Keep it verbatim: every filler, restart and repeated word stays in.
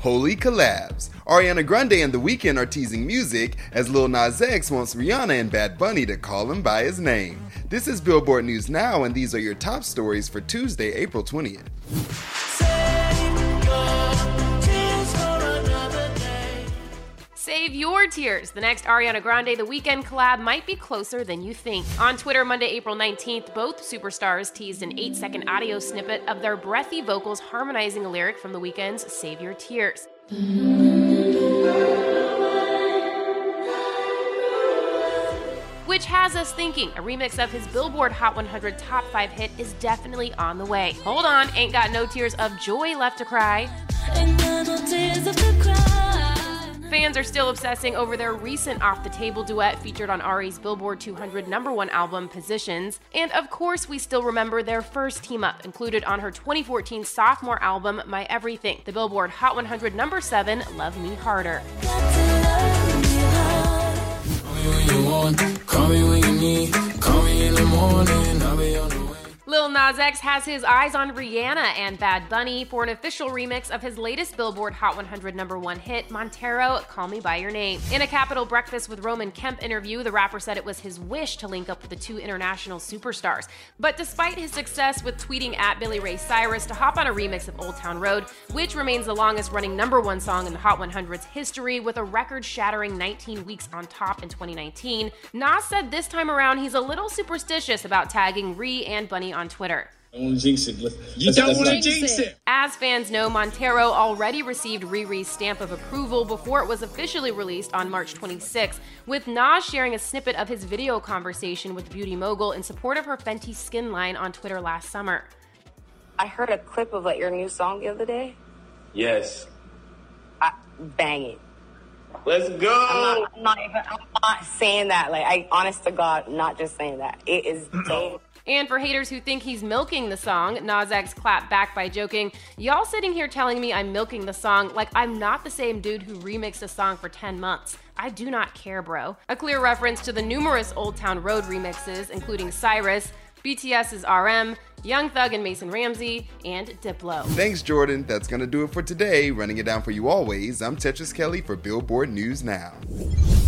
Holy collabs. Ariana Grande and The Weeknd are teasing music as Lil Nas X wants Rihanna and Bad Bunny to call him by his name. This is Billboard News Now, and these are your top stories for Tuesday, April twentieth. Save your tears. The next Ariana Grande The Weeknd collab might be closer than you think. On Twitter Monday, April nineteenth, both superstars teased an eight second audio snippet of their breathy vocals harmonizing a lyric from The Weeknd's Save Your Tears. Which has us thinking a remix of his Billboard Hot one hundred Top five hit is definitely on the way. Hold on, ain't got no tears of joy left to cry. Ain't got no tears of the cry. Fans are still obsessing over their recent Off the Table duet featured on Ari's Billboard two hundred number one album, Positions. And of course, we still remember their first team-up, included on her twenty fourteen sophomore album, My Everything, the Billboard Hot one hundred number seven, Love Me Harder. Lil Nas X has his eyes on Rihanna and Bad Bunny for an official remix of his latest Billboard Hot one hundred number one hit, Montero, Call Me By Your Name. In a Capitol Breakfast with Roman Kemp interview, the rapper said it was his wish to link up with the two international superstars. But despite his success with tweeting at Billy Ray Cyrus to hop on a remix of Old Town Road, which remains the longest running number one song in the Hot one hundred's history with a record-shattering nineteen weeks on top in twenty nineteen, Nas said this time around he's a little superstitious about tagging Ree and Bunny on Twitter. I don't want to jinx it. You don't want to jinx it. As fans know, Montero already received Riri's stamp of approval before it was officially released on March twenty-sixth, with Nas sharing a snippet of his video conversation with beauty mogul in support of her Fenty skin line on Twitter last summer. I heard a clip of like your new song the other day. Yes. I, bang it. Let's go. I'm not, I'm not even. I'm not saying that. Like, I, honest to God, not just saying that. It is dope. And for haters who think he's milking the song, Nas X clapped back by joking, "Y'all sitting here telling me I'm milking the song like I'm not the same dude who remixed a song for ten months. I do not care, bro." A clear reference to the numerous Old Town Road remixes, including Cyrus, BTS's R M, Young Thug and Mason Ramsey, and Diplo. Thanks, Jordan. That's going to do it for today. Running it down for you always, I'm Tetris Kelly for Billboard News Now.